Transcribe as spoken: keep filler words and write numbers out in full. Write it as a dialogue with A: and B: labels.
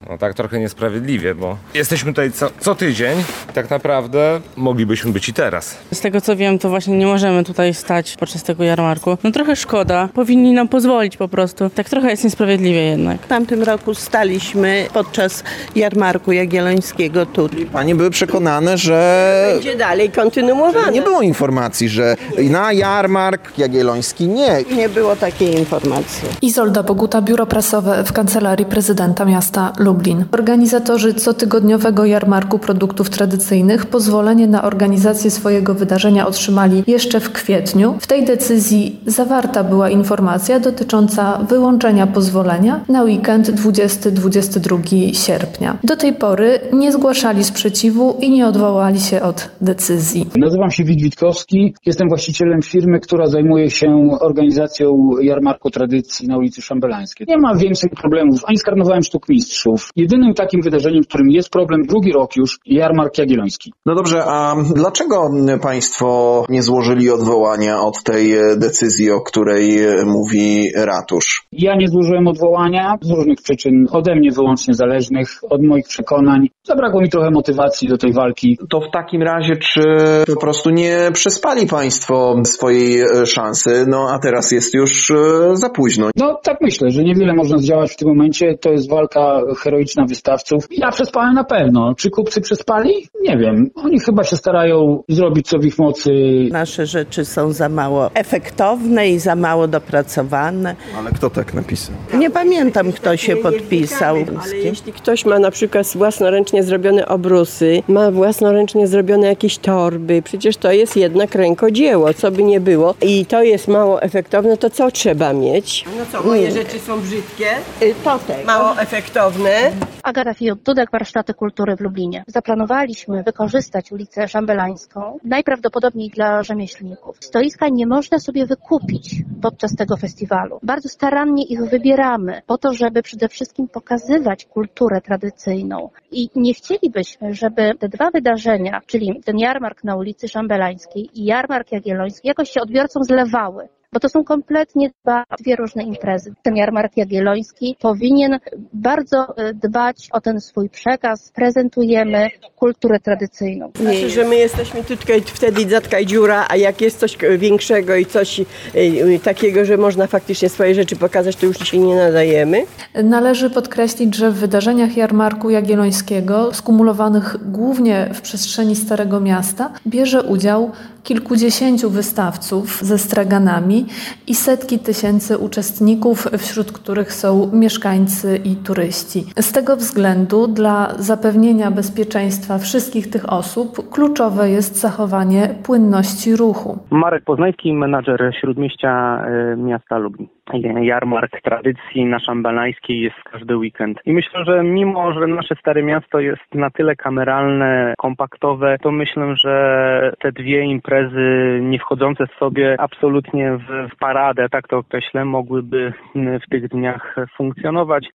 A: No tak trochę niesprawiedliwie, bo jesteśmy tutaj co, co tydzień. Tak naprawdę moglibyśmy być i teraz.
B: Z tego co wiem, to właśnie nie możemy tutaj stać podczas tego jarmarku. No trochę szkoda. Powinni nam pozwolić po prostu. Tak trochę jest niesprawiedliwie jednak.
C: W tamtym roku staliśmy podczas jarmarku jagiellońskiego tu.
D: Panie były przekonane, że
C: Będzie dalej kontynuowane.
D: nie było informacji, że na jarmark jagielloński nie.
C: Nie było takiej informacji.
E: Izolda Boguta, biuro prasowe w Kancelarii Prezydenta Miasta Lublin. Organizatorzy cotygodniowego jarmarku produktów tradycyjnych pozwolenie na organizację swojego wydarzenia otrzymali jeszcze w kwietniu. W tej decyzji zawarta była informacja dotycząca wyłączenia pozwolenia na weekend dwudziestego do dwudziestego drugiego sierpnia. Do tej pory nie zgłaszali sprzeciwu i nie odwołali się od decyzji.
F: Nazywam się Wit Witkowski, jestem właścicielem firmy, która zajmuje się organizacją jarmarku tradycji na ulicy Szambelańskiej. Nie ma więcej problemów, ani z karnawałem sztuk mistrzów. Jedynym takim wydarzeniem, w którym jest problem drugi rok już, jarmark jagielloński.
D: No dobrze, a dlaczego państwo nie złożyli odwołania od tej decyzji, o której mówi ratusz?
F: Ja nie złożyłem odwołania z różnych przyczyn, ode mnie wyłącznie zależnych, od moich przekonań. Zabrakło mi trochę motywacji do tej walki.
D: To w takim razie, czy po prostu nie przespali państwo swojej szansy, no a teraz jest już za późno?
F: No tak myślę, że niewiele można zdziałać w tym momencie. To jest walka heroiczna wystawców. Ja przespałem na pewno. Czy kupcy przespali? Nie wiem. Oni chyba się starają zrobić co w ich mocy.
C: Nasze rzeczy są za mało efektowne i za mało dopracowane.
D: Ale kto tak napisał?
C: Nie pamiętam, kto się podpisał.
G: Ale jeśli ktoś ma na przykład własnoręcznie zrobione obrusy, ma własnoręcznie zrobione jakieś torby, przecież to jest jednak rękodzieło, co by nie było. I to jest mało efektowne, to co trzeba mieć? No co, moje rzeczy są brzydkie?
C: To tak.
G: Mało efektowne?
H: Agata Fiut-Dudek, Warsztaty Kultury w Lublinie. Zaplanowaliśmy wykorzystać ulicę Szambelańską, najprawdopodobniej dla rzemieślników. Stoiska nie można sobie wykupić podczas tego festiwalu. Bardzo starannie ich wybieramy po to, żeby przede wszystkim pokazywać kulturę tradycyjną. I nie chcielibyśmy, żeby te dwa wydarzenia, czyli ten jarmark na ulicy Szambelańskiej i jarmark jagielloński, jakoś się odbiorcom zlewały. Bo to są kompletnie dwa, dwie różne imprezy. Ten jarmark jagielloński powinien bardzo dbać o ten swój przekaz. Prezentujemy kulturę tradycyjną.
G: Znaczy, że my jesteśmy tu tylko wtedy zatka i dziura, a jak jest coś większego i coś takiego, że można faktycznie swoje rzeczy pokazać, to już się nie nadajemy.
E: Należy podkreślić, że w wydarzeniach jarmarku jagiellońskiego, skumulowanych głównie w przestrzeni Starego Miasta, bierze udział kilkudziesięciu wystawców ze straganami i setki tysięcy uczestników, wśród których są mieszkańcy i turyści. Z tego względu dla zapewnienia bezpieczeństwa wszystkich tych osób kluczowe jest zachowanie płynności ruchu.
I: Marek Poznański, menadżer Śródmieścia miasta Lublin. Jarmark tradycji na Szambelańskiej jest każdy weekend. I myślę, że mimo, że nasze Stare Miasto jest na tyle kameralne, kompaktowe, to myślę, że te dwie imprezy nie wchodzące w sobie absolutnie w, w paradę, tak to określę, mogłyby w tych dniach funkcjonować.